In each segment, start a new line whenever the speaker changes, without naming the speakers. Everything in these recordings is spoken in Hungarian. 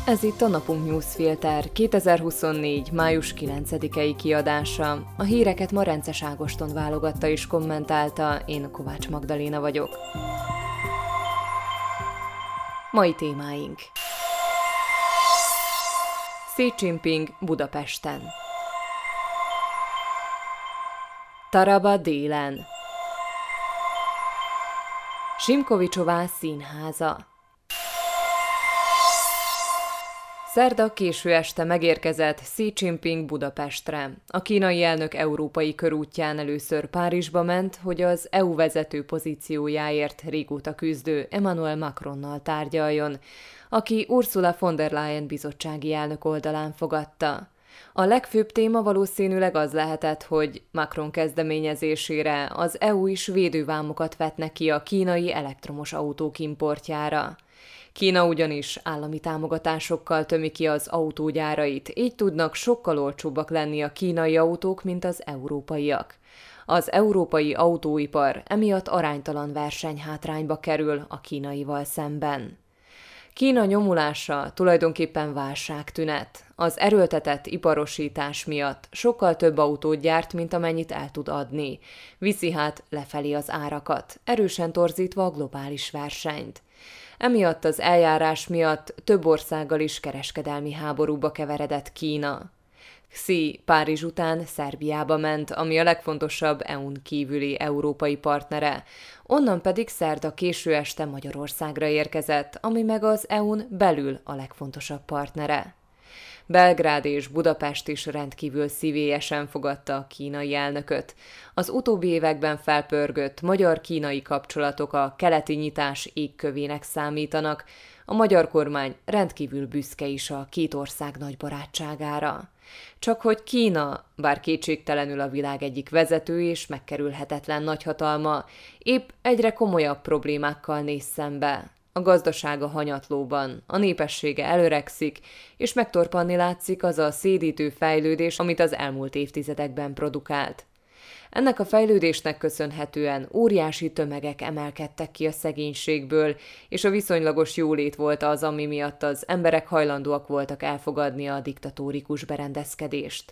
Ez itt a Napunk Newsfilter 2024. május 9-i kiadása. A híreket Marences Ágoston válogatta és kommentálta, én Kovács Magdaléna vagyok. Mai témáink: Xi Jinping Budapesten, Taraba délen, Simkovicsová színháza. Szerda késő este megérkezett Xi Jinping Budapestre. A kínai elnök európai körútján először Párizsba ment, hogy az EU vezető pozíciójáért régóta küzdő Emmanuel Macronnal tárgyaljon, aki Ursula von der Leyen bizottsági elnök oldalán fogadta. A legfőbb téma valószínűleg az lehetett, hogy Macron kezdeményezésére az EU is védővámokat vetne ki a kínai elektromos autók importjára. Kína ugyanis állami támogatásokkal tömi ki az autógyárait, így tudnak sokkal olcsóbbak lenni a kínai autók, mint az európaiak. Az európai autóipar emiatt aránytalan versenyhátrányba kerül a kínaival szemben. Kína nyomulása tulajdonképpen válságtünet. Az erőltetett iparosítás miatt sokkal több autót gyárt, mint amennyit el tud adni. Viszi hát lefelé az árakat, erősen torzítva a globális versenyt. Emiatt az eljárás miatt több országgal is kereskedelmi háborúba keveredett Kína. Xi Párizs után Szerbiába ment, ami a legfontosabb EU-n kívüli európai partnere, onnan pedig szerda késő este Magyarországra érkezett, ami meg az EU-n belül a legfontosabb partnere. Belgrád és Budapest is rendkívül szívélyesen fogadta a kínai elnököt. Az utóbbi években felpörgött magyar-kínai kapcsolatok a keleti nyitás égkövének számítanak, a magyar kormány rendkívül büszke is a két ország nagy barátságára. Csak hogy Kína, bár kétségtelenül a világ egyik vezető és megkerülhetetlen nagyhatalma, épp egyre komolyabb problémákkal néz szembe. A gazdasága hanyatlóban, a népessége előregszik, és megtorpanni látszik az a szédítő fejlődés, amit az elmúlt évtizedekben produkált. Ennek a fejlődésnek köszönhetően óriási tömegek emelkedtek ki a szegénységből, és a viszonylagos jólét volt az, ami miatt az emberek hajlandóak voltak elfogadni a diktatórikus berendezkedést.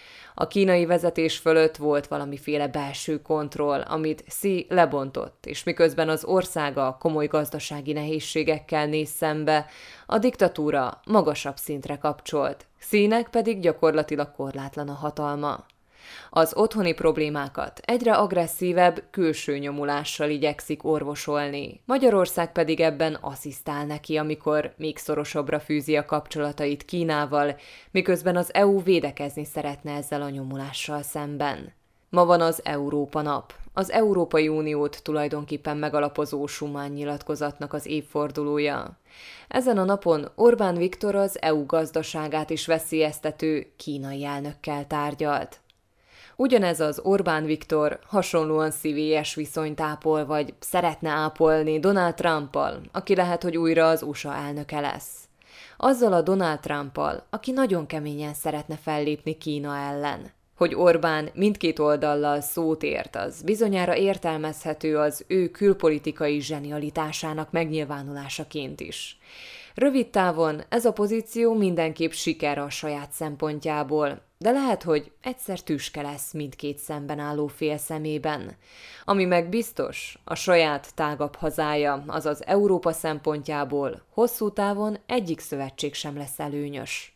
A kínai vezetés fölött volt valamiféle belső kontroll, amit Xi lebontott, és miközben az országa komoly gazdasági nehézségekkel néz szembe, a diktatúra magasabb szintre kapcsolt, Xinek pedig gyakorlatilag korlátlan a hatalma. Az otthoni problémákat egyre agresszívebb külső nyomulással igyekszik orvosolni, Magyarország pedig ebben asszisztál neki, amikor még szorosabbra fűzi a kapcsolatait Kínával, miközben az EU védekezni szeretne ezzel a nyomulással szemben. Ma van az Európa nap, az Európai Uniót tulajdonképpen megalapozó Schuman nyilatkozatnak az évfordulója. Ezen a napon Orbán Viktor az EU gazdaságát is veszélyeztető kínai elnökkel tárgyalt. Ugyanez az Orbán Viktor hasonlóan szívélyes viszonyt ápol, vagy szeretne ápolni Donald Trumpal, aki lehet, hogy újra az USA elnöke lesz. Azzal a Donald Trumpal, aki nagyon keményen szeretne fellépni Kína ellen. Hogy Orbán mindkét oldallal szót ért, az bizonyára értelmezhető az ő külpolitikai zsenialitásának megnyilvánulásaként is. Rövid távon ez a pozíció mindenképp siker a saját szempontjából, de lehet, hogy egyszer tüske lesz mindkét szemben álló fél szemében. Ami meg biztos, a saját tágabb hazája, azaz Európa szempontjából hosszú távon egyik szövetség sem lesz előnyös.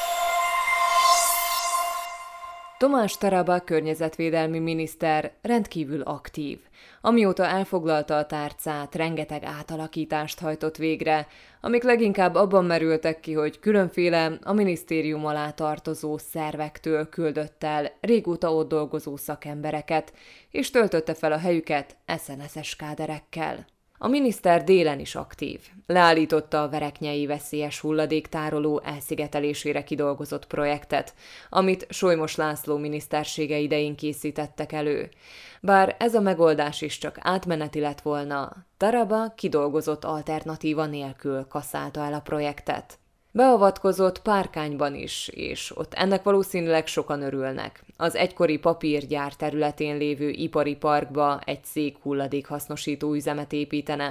Tomás Taraba környezetvédelmi miniszter rendkívül aktív. Amióta elfoglalta a tárcát, rengeteg átalakítást hajtott végre, amik leginkább abban merültek ki, hogy különféle a minisztérium alá tartozó szervektől küldött el régóta ott dolgozó szakembereket, és töltötte fel a helyüket SNS-es káderekkel. A miniszter délen is aktív. Leállította a vereknyei veszélyes hulladéktároló elszigetelésére kidolgozott projektet, amit Solymos László minisztersége idején készítettek elő. Bár ez a megoldás is csak átmeneti lett volna, Taraba kidolgozott alternatíva nélkül kasszálta el a projektet. Beavatkozott Párkányban is, és ott ennek valószínűleg sokan örülnek. Az egykori papírgyár területén lévő ipari parkba egy cég hulladékhasznosító üzemet építene.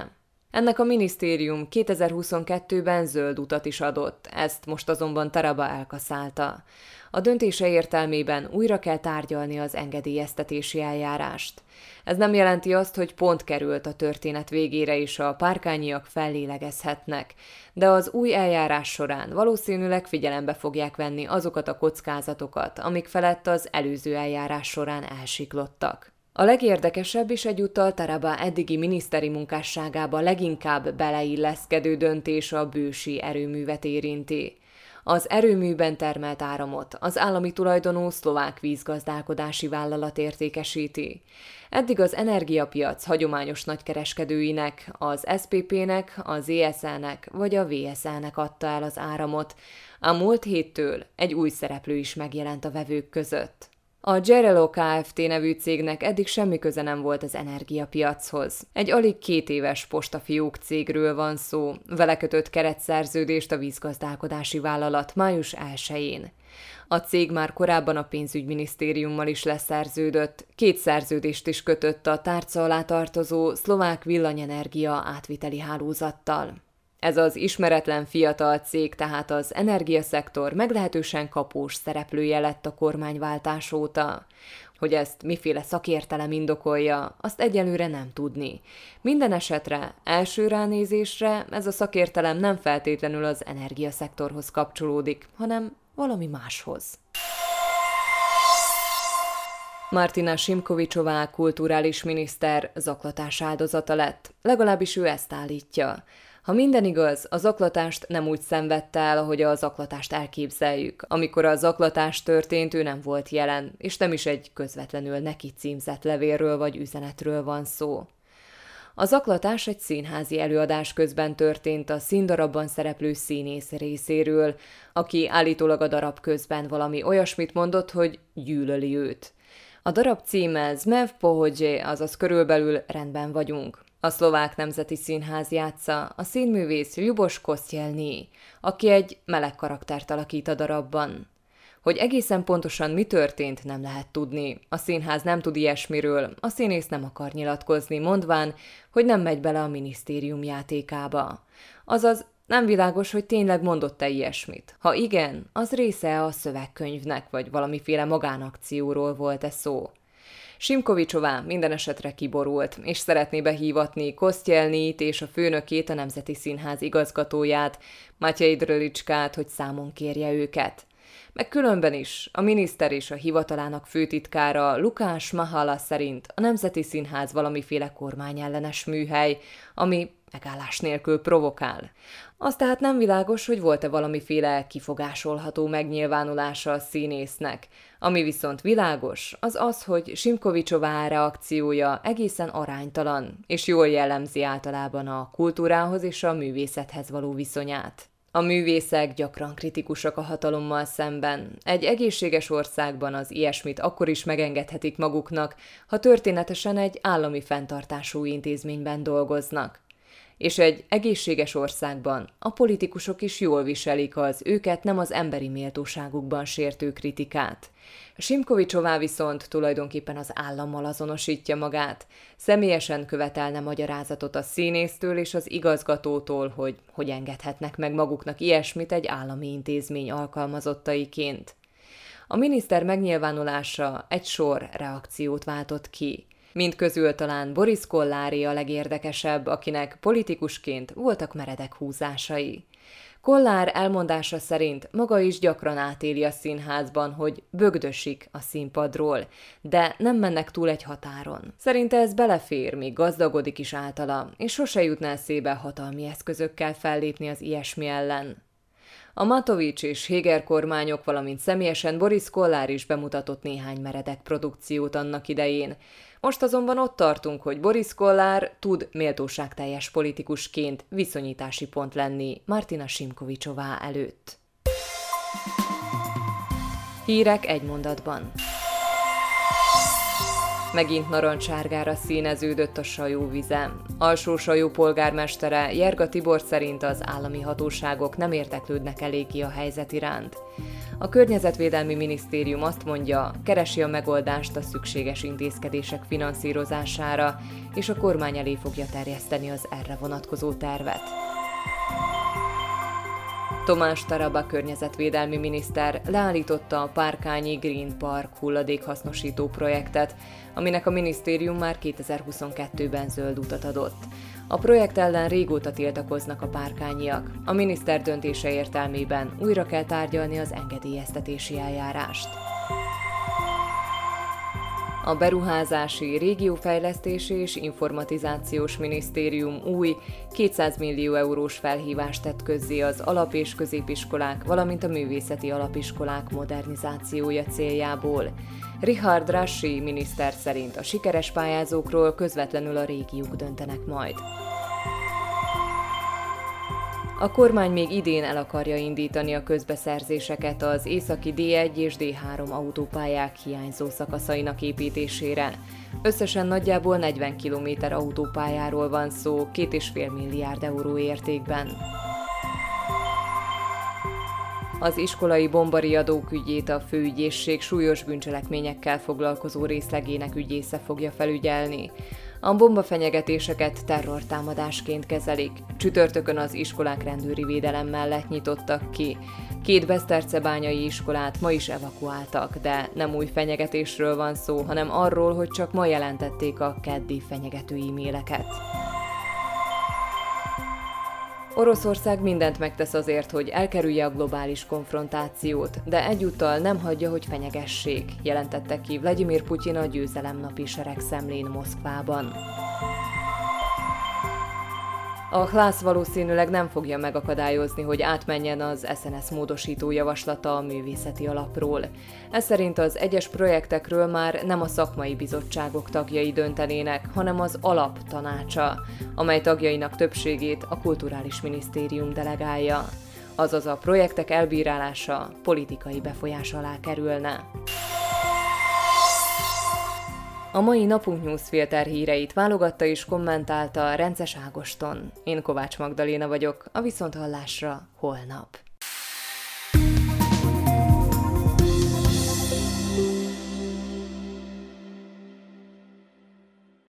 Ennek a minisztérium 2022-ben zöld utat is adott, ezt most azonban Taraba elkaszálta. A döntése értelmében újra kell tárgyalni az engedélyeztetési eljárást. Ez nem jelenti azt, hogy pont került a történet végére és a párkányiak fellélegezhetnek, de az új eljárás során valószínűleg figyelembe fogják venni azokat a kockázatokat, amik felett az előző eljárás során elsiklottak. A legérdekesebb és egyúttal Taraba eddigi miniszteri munkásságába leginkább beleilleszkedő döntés a bősi erőművet érinti. Az erőműben termelt áramot az állami tulajdonú Szlovák Vízgazdálkodási Vállalat értékesíti. Eddig az energiapiac hagyományos nagykereskedőinek, az SPP-nek, az ESL-nek vagy a VSL-nek adta el az áramot, ám múlt héttől egy új szereplő is megjelent a vevők között. A Gerelo Kft. Nevű cégnek eddig semmi köze nem volt az energiapiachoz. Egy alig 2 éves postafiók cégről van szó, vele kötött keretszerződést a vízgazdálkodási vállalat május 1-én. A cég már korábban a pénzügyminisztériummal is leszerződött, 2 szerződést is kötött a tárca alá tartozó szlovák villanyenergia átviteli hálózattal. Ez az ismeretlen fiatal cég tehát az energiaszektor meglehetősen kapós szereplője lett a kormányváltás óta. Hogy ezt miféle szakértelem indokolja, azt egyelőre nem tudni. Minden esetre, első ránézésre ez a szakértelem nem feltétlenül az energiaszektorhoz kapcsolódik, hanem valami máshoz. Martina Simkovicsová kulturális miniszter zaklatás áldozata lett, legalábbis ő ezt állítja. Ha minden igaz, a zaklatást nem úgy szenvedte el, ahogy a zaklatást elképzeljük. Amikor a zaklatás történt, ő nem volt jelen, és nem is egy közvetlenül neki címzett levélről vagy üzenetről van szó. A zaklatás egy színházi előadás közben történt a színdarabban szereplő színész részéről, aki állítólag a darab közben valami olyasmit mondott, hogy gyűlöli őt. A darab címe Zmev pohodje, azaz körülbelül rendben vagyunk. A Szlovák Nemzeti Színház játsza a színművész Ljubos Kosztyelny, aki egy meleg karaktert alakít a darabban. Hogy egészen pontosan mi történt, nem lehet tudni. A színház nem tud ilyesmiről, a színész nem akar nyilatkozni, mondván, hogy nem megy bele a minisztérium játékába. Azaz, nem világos, hogy tényleg mondott-e ilyesmit. Ha igen, az része a szövegkönyvnek, vagy valamiféle magánakcióról volt-e szó. Simkovicsová minden esetre kiborult, és szeretné behívatni Kosztyelnyit és a főnökét, a Nemzeti Színház igazgatóját, Matyej Drölicskát, hogy számon kérje őket. Meg különben is a miniszter és a hivatalának főtitkára Lukás Mahala szerint a Nemzeti Színház valamiféle kormányellenes műhely, ami megállás nélkül provokál. Az tehát nem világos, hogy volt-e valamiféle kifogásolható megnyilvánulása a színésznek. Ami viszont világos, az az, hogy Simkovicsová reakciója egészen aránytalan, és jól jellemzi általában a kultúrához és a művészethez való viszonyát. A művészek gyakran kritikusak a hatalommal szemben. Egy egészséges országban az ilyesmit akkor is megengedhetik maguknak, ha történetesen egy állami fenntartású intézményben dolgoznak. És egy egészséges országban a politikusok is jól viselik az őket nem az emberi méltóságukban sértő kritikát. Simkovicsová viszont tulajdonképpen az állammal azonosítja magát, személyesen követelne magyarázatot a színésztől és az igazgatótól, hogy engedhetnek meg maguknak ilyesmit egy állami intézmény alkalmazottaiként. A miniszter megnyilvánulása egy sor reakciót váltott ki. Mind közül talán Boris Kollári a legérdekesebb, akinek politikusként voltak meredek húzásai. Kollár elmondása szerint maga is gyakran átéli a színházban, hogy bögdösik a színpadról, de nem mennek túl egy határon. Szerinte ez belefér, még gazdagodik is általa, és sose jutna eszébe hatalmi eszközökkel fellépni az ilyesmi ellen. A Matovics és Heger kormányok, valamint személyesen Boris Kollár is bemutatott néhány meredek produkciót annak idején. Most azonban ott tartunk, hogy Boris Kollár tud méltóságteljes politikusként viszonyítási pont lenni Martina Simkovicsová előtt. Hírek egy mondatban. Megint narancsárgára színeződött a Sajóvize. Alsó-Sajó polgármestere Jerga Tibor szerint az állami hatóságok nem érdeklődnek eléggé a helyzet iránt. A Környezetvédelmi Minisztérium azt mondja, keresi a megoldást a szükséges intézkedések finanszírozására, és a kormány elé fogja terjeszteni az erre vonatkozó tervet. Tomás Taraba környezetvédelmi miniszter leállította a Párkányi Green Park hulladékhasznosító projektet, aminek a minisztérium már 2022-ben zöld utat adott. A projekt ellen régóta tiltakoznak a párkányiak. A miniszter döntése értelmében újra kell tárgyalni az engedélyeztetési eljárást. A Beruházási, Régiófejlesztési és Informatizációs Minisztérium új 200 millió eurós felhívást tett közzé az alap- és középiskolák, valamint a művészeti alapiskolák modernizációja céljából. Richard Rassi miniszter szerint a sikeres pályázókról közvetlenül a régiók döntenek majd. A kormány még idén el akarja indítani a közbeszerzéseket az északi D1 és D3 autópályák hiányzó szakaszainak építésére. Összesen nagyjából 40 km autópályáról van szó, 2,5 milliárd euró értékben. Az iskolai bombariadók ügyét a főügyészség súlyos bűncselekményekkel foglalkozó részlegének ügyésze fogja felügyelni. A bombafenyegetéseket terrortámadásként kezelik. Csütörtökön az iskolák rendőri védelem mellett nyitottak ki. 2 besztercebányai iskolát ma is evakuáltak, de nem új fenyegetésről van szó, hanem arról, hogy csak ma jelentették a keddi fenyegető e-maileket. Oroszország mindent megtesz azért, hogy elkerülje a globális konfrontációt, de egyúttal nem hagyja, hogy fenyegessék, jelentette ki Vladimir Putyin a győzelemnapi seregszemlén Moszkvában. A Hlász valószínűleg nem fogja megakadályozni, hogy átmenjen az SNS módosító javaslata a művészeti alapról. Ez szerint az egyes projektekről már nem a szakmai bizottságok tagjai döntenének, hanem az alap tanácsa, amely tagjainak többségét a Kulturális Minisztérium delegálja. Azaz a projektek elbírálása politikai befolyás alá kerülne. A mai Napunk Newsfilter híreit válogatta és kommentálta Rences Ágoston. Én Kovács Magdaléna vagyok, a viszonthallásra holnap.